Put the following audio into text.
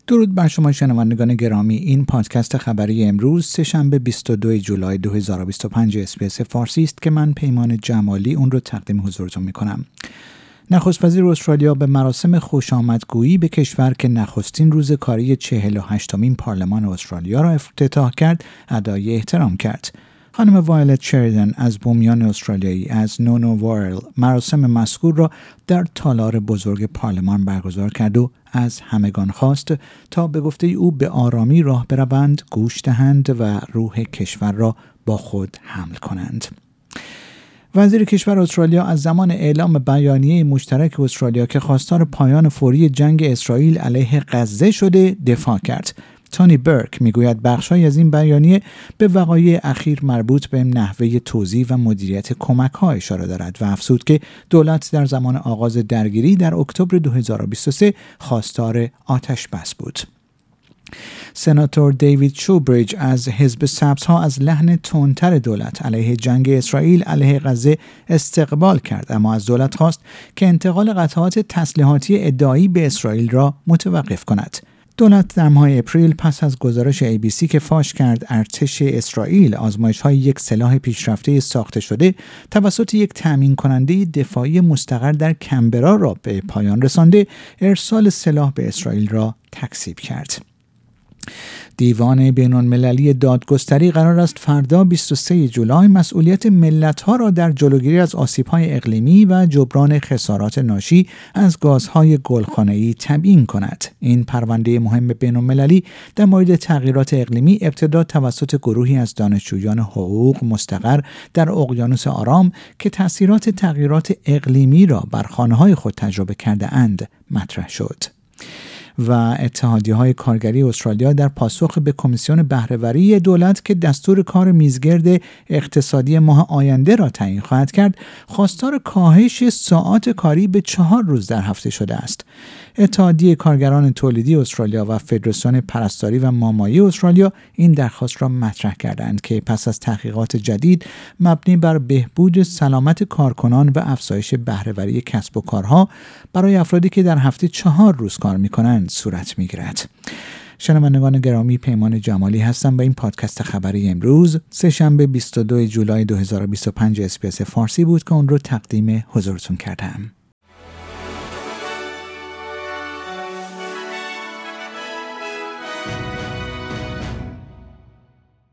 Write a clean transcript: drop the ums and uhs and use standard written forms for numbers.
درود بر شما شنوندگان گرامی. این پادکست خبری امروز سه‌شنبه 22 جولای 2025 اس‌بی‌اس فارسی است که من پیمان جمالی اون رو تقدیم حضورتون می‌کنم. نخست وزیر استرالیا به مراسم خوشامدگویی به کشور که نخستین روز کاری 48مین پارلمان استرالیا را افتتاح کرد، ادای احترام کرد. خانم وایلت شریدن از بومیان استرالیایی از نونو وارل مراسم مذکور را در تالار بزرگ پارلمان برگزار کرد و از همگان خواست تا به گفته او به آرامی راه بروند، گوش دهند و روح کشور را با خود حمل کنند. وزیر کشور استرالیا از زمان اعلام بیانیه مشترک استرالیا که خواستار پایان فوری جنگ اسرائیل علیه غزه شده دفاع کرد. تونی برک میگوید بخش‌هایی از این بیانیه به وقایع اخیر مربوط به نحوه توزیع و مدیریت کمک‌ها اشاره دارد و افزود که دولت در زمان آغاز درگیری در اکتبر 2023 خواستار آتش بس بود. سناتور دیوید شوبریج از حزب سبزها از لحن تندتر دولت علیه جنگ اسرائیل علیه غزه استقبال کرد، اما از دولت خواست که انتقال قطعات تسلیحاتی ادعایی به اسرائیل را متوقف کند. دولت در ماه اپریل پس از گزارش ABC که فاش کرد ارتش اسرائیل آزمایش‌های یک سلاح پیشرفته ساخته شده توسط یک تامین کننده دفاعی مستقر در کمبرا را به پایان رسانده، ارسال سلاح به اسرائیل را تکذیب کرد. دیوان بین‌المللی دادگستری قرار است فردا 23 جولای مسئولیت ملت‌ها را در جلوگیری از آسیب‌های اقلیمی و جبران خسارات ناشی از گازهای گلخانه‌ای تبیین کند. این پرونده مهم بین‌المللی در مورد تغییرات اقلیمی ابتدا توسط گروهی از دانشجویان حقوق مستقر در اقیانوس آرام که تأثیرات تغییرات اقلیمی را بر خانه‌های خود تجربه کرده اند مطرح شد. و اتحادیه‌های کارگری استرالیا در پاسخ به کمیسیون بهره‌وری دولت که دستور کار میزگرد اقتصادی ماه آینده را تعیین خواهد کرد، خواستار کاهش ساعات کاری به 4 روز در هفته شده است. اتحادیه کارگران تولیدی استرالیا و فدراسیون پرستاری و مامایی استرالیا این درخواست را مطرح کردند که پس از تحقیقات جدید مبنی بر بهبود سلامت کارکنان و افزایش بهره‌وری کسب و کارها برای افرادی که در هفته 4 روز کار می‌کنند صورت می‌گیرد. شنوندگان گرامی، پیمان جمالی هستم و این پادکست خبری امروز سه‌شنبه 22 جولای 2025 اس‌بی‌اس فارسی بود که اون رو تقدیم حضورتون کردم.